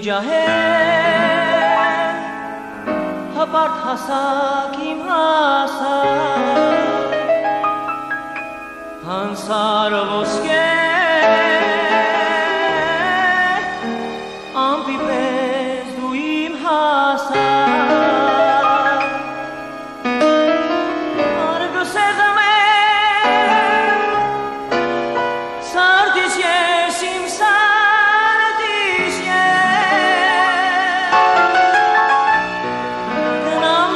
ջահել հպարտ հասակ իմ հասակ հանսար ոսկե ամպի պես դու իմ հասակ արգո սեղմ է սարդիս ես իմ սարդիս գնամ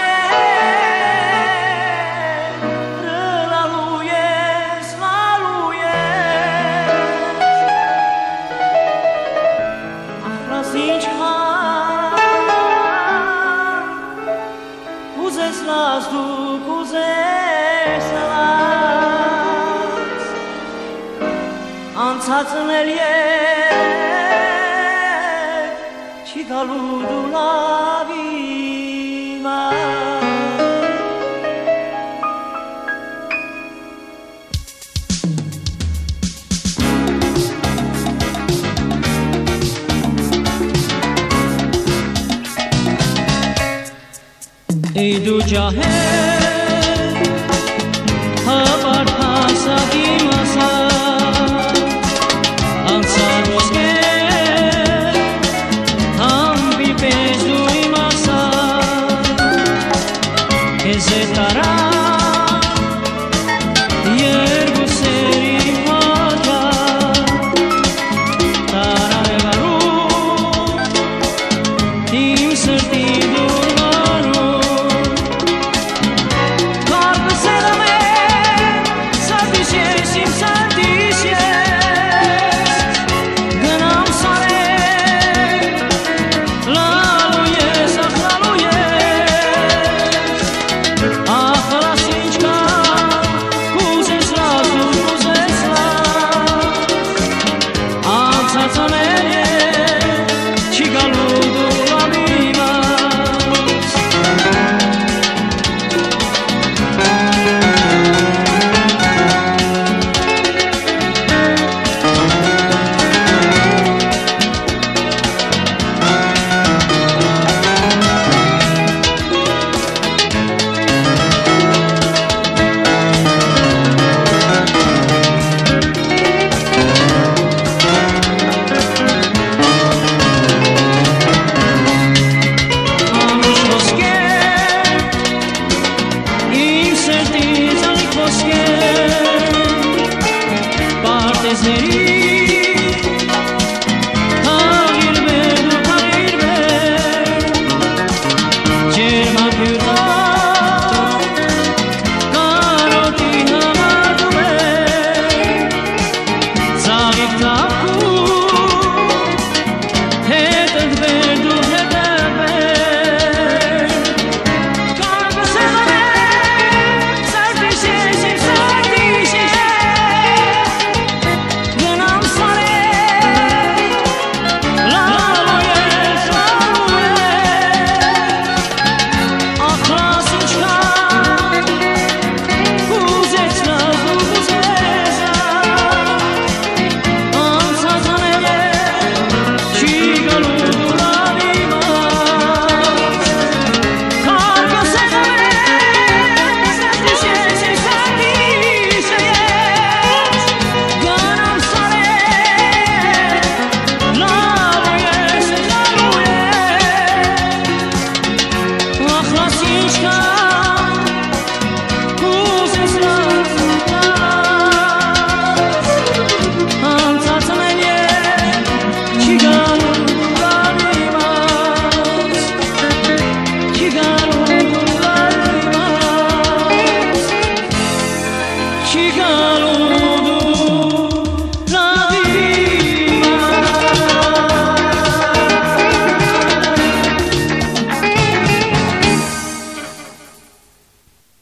սարել ռլալու ես լալու ես ախրաս ինչքան կուզես լաս դու կուզես լաս անցածն էլ ետ չի գալու դու լավ իմաս Ey դու ջահել հպարտ հասակ իմ հասակ անցար ոսկե ամպի պես դու իմ հասակ քեզ է տարա երկու սեր իմ հաջակ տարավ է վարում իմ սրտի դուր Hey,